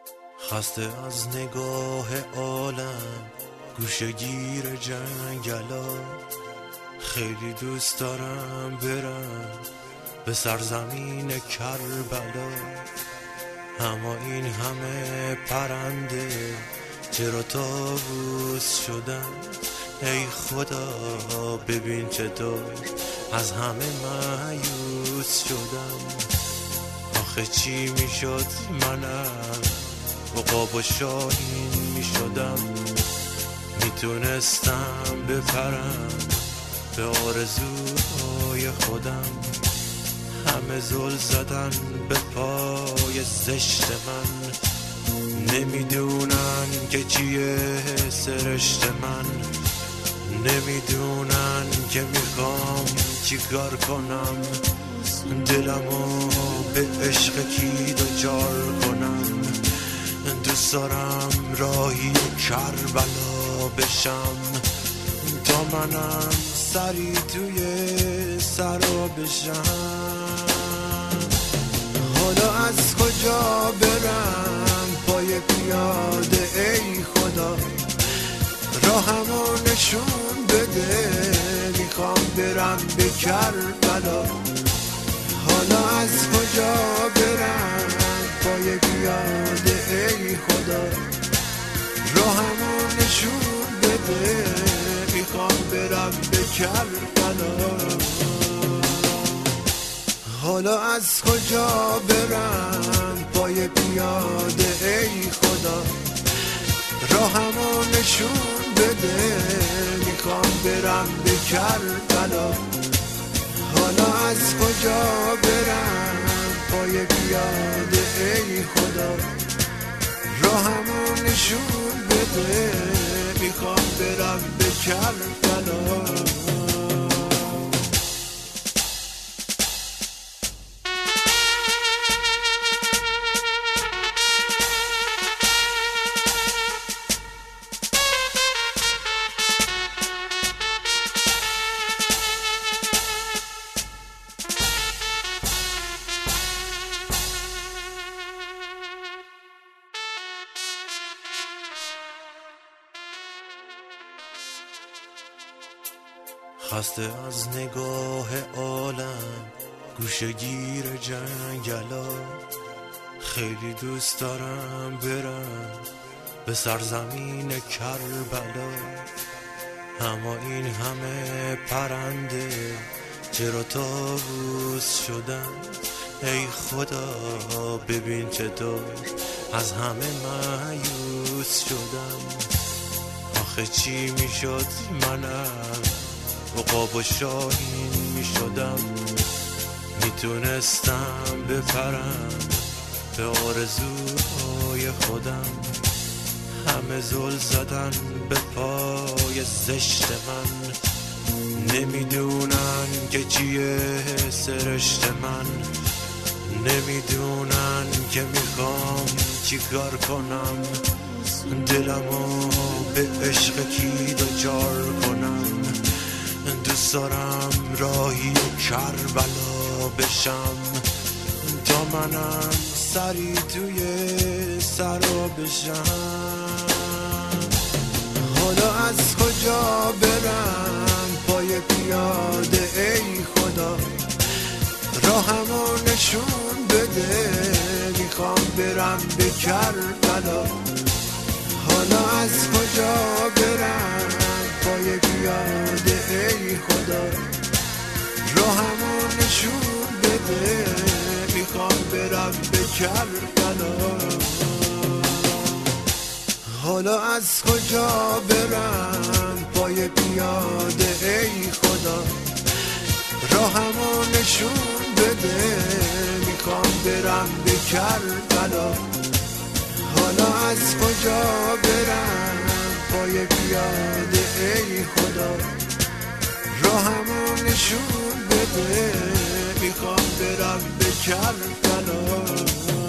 خسته از نگاه عالم گوشه گیر جنگلا، خیلی دوست دارم برم به سرزمین کربلا. اما این همه پرنده چرا طاووس شدن؟ ای خدا ببین چطور از همه مایوس شدم. آخه چی میشد منم عقاب و شاهین میشدم، میتونستم بپرم به آرزوهای خودم. همه زل زدن به پای زشت من، نمیدونن که چیه سرشت من، نمیدونن که میخوام چی کار کنم. دلمو به عشق کی دوچار کنم، دوست دارم راهی کربلا بشم تا منم سری توی سرا بشم. حالا از کجا برم پای پیاده ای خدا، راهمو نشون بده میخوام برم به کربلا. حالا از کجا برم پای پیاده ای خدا، راهمو نشون بده میخوام برم به کربلا. حالا از کجا برم پای پیاده ای خدا، راهمو نشون بده میخوام برم به کربلا. حالا از کجا برم پای پیاده ای خدا، راهمو نشون بده میخوام برم به کربلا. خسته از نگاه عالم گوشه گیر جنگلا، خیلی دوست دارم برم به سرزمین کربلا. اما این همه پرنده چرا طاووس شدن؟ ای خدا ببین چطور از همه مایوس شدم. آخه چی میشد منم عقاب و شاهین میشدم، میتونستم بپرم به آرزوهای خودم. همه زل زدن به پای زشت من، نمیدونن که چیه سرشت من، نمیدونن که میخوام چی کار کنم. دلمو به عشق کی دوچار کنم، دوست دارم راهی کربلا بشم تا منم سری توی سرا بشم. حالا از کجا برم پای پیاده ای خدا، راهمو نشون بده میخوام برم به کربلا. حالا از کجا برم پای پیاده ای خدا، راهمو نشون بده میخوام برم به کربلا. حالا از کجا برم پای پیاده ای خدا، راهمو نشون بده میخوام برم به کربلا. حالا از کجا برم پای پیاده ای خدا، راهمو نشون بده میخوام برم به کربلا.